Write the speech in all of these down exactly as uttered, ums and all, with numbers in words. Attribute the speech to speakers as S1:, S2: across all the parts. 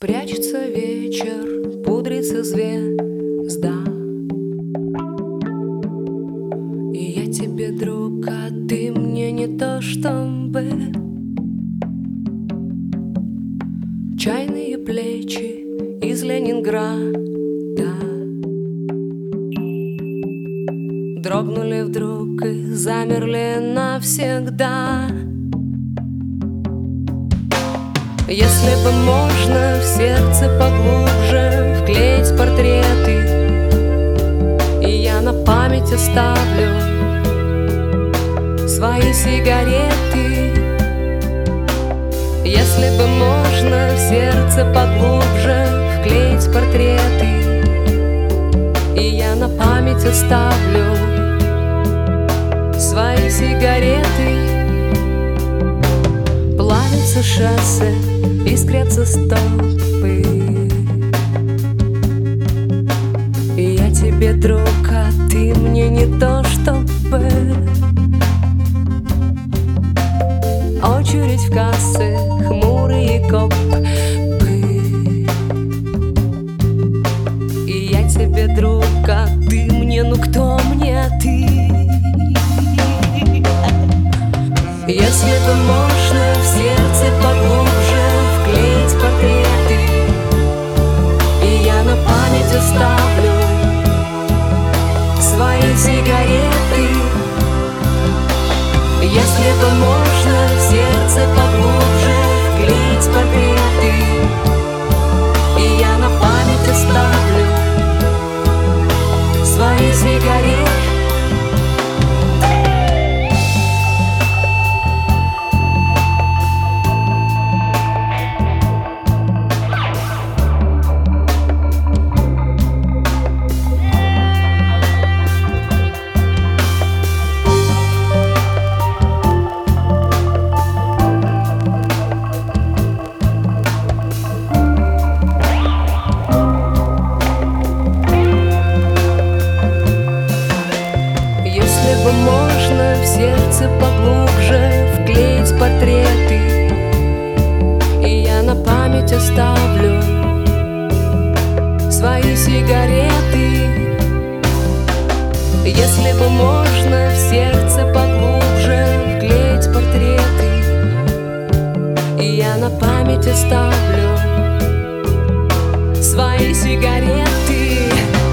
S1: Прячется вечер, пудрится звезда, и я тебе друг, а ты мне не то чтобы. Чайные плечи из Ленинграда дрогнули вдруг и замерли навсегда. Если бы можно в сердце поглубже вклеить портреты, и я на память оставлю свои сигареты. Если бы можно в сердце поглубже вклеить портреты, и я на память оставлю свои сигареты. Плавится шоссе, искрятся столпы, и я тебе друг, а ты мне не то чтобы. Очередь в кассы, хмурые копы, и я тебе друг, а ты мне, ну кто мне ты? Если бы можно в сердце поглубже вклеить портреты, и я на память оставлю свои сигареты. Если бы можно в сердце поглубже вклеить портреты, и я на память оставлю свои сигареты. Можно в сердце поглубже вклеить портреты, и я на память оставлю свои сигареты. Если бы можно в сердце поглубже вклеить портреты, и я на память оставлю свои сигареты.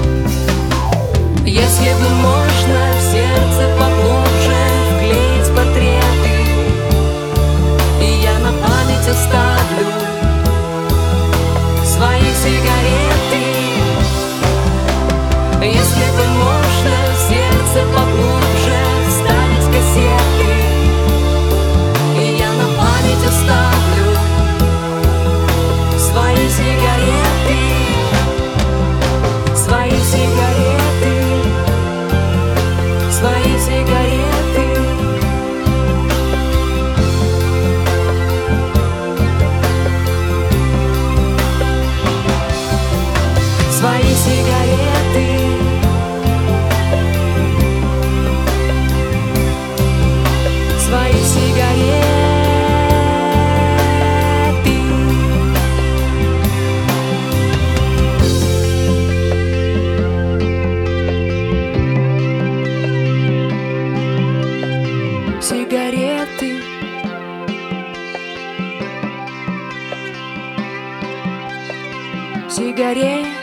S1: Если бы можно в сердце поглубже вклеить портреты, и я на память оставлю свои сигареты. Если бы можно в сердце поглубже вставить кассеты, и я на память оставлю свои сигареты, свои сигареты, свои сигареты. Свои сигареты. Свои сигареты. Сигареты. Сигареты.